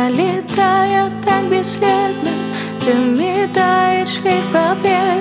Пролетая так бесследно, заметает шлейф проблем.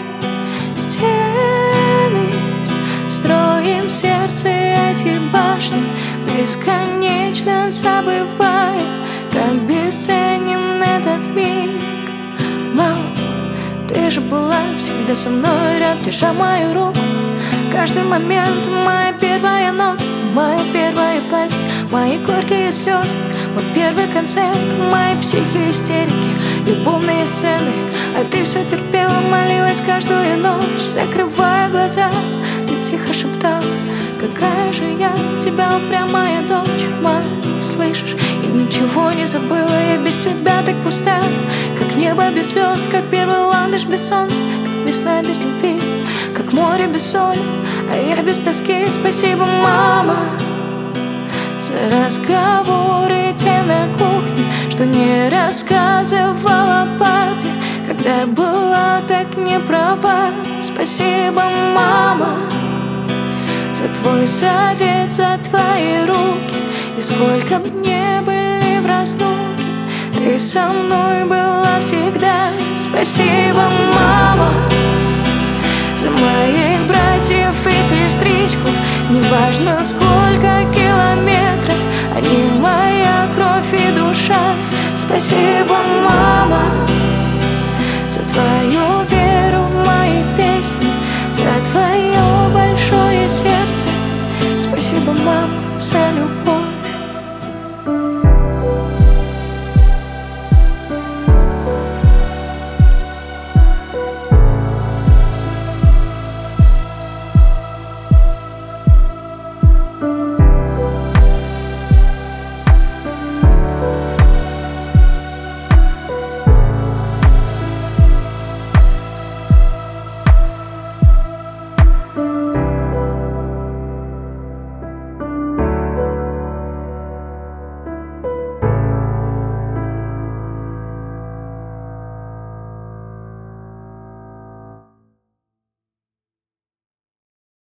Стены строим в сердце эти башни, бесконечно забывая, как бесценен этот миг. Мам, ты же была всегда со мной рядом, держа мою руку. Каждый момент моя первая нота, мое первое платье, мои горькие слезы, мой первый концерт, мои психи, истерики, любовные сцены. А ты все терпела, молилась каждую ночь, закрывая глаза. Ты тихо шептала: какая же я у тебя упрямая дочь. Мам, слышишь, я ничего не забыла, я без тебя так пуста, как небо без звезд, как первый ландыш без солнца, как весна без любви, как море без соли, а я без тоски. Спасибо, мама, за разговоры те на кухне, что не рассказывала папе, когда я была так не права. Спасибо, мама, за твой совет, за твои руки. И сколько б не были в разлуке, ты со мной была всегда. Спасибо, мама, за моих братьев и сестричку. Неважно, сколько километров, они моя кровь и душа. Спасибо, мама, за твою веру.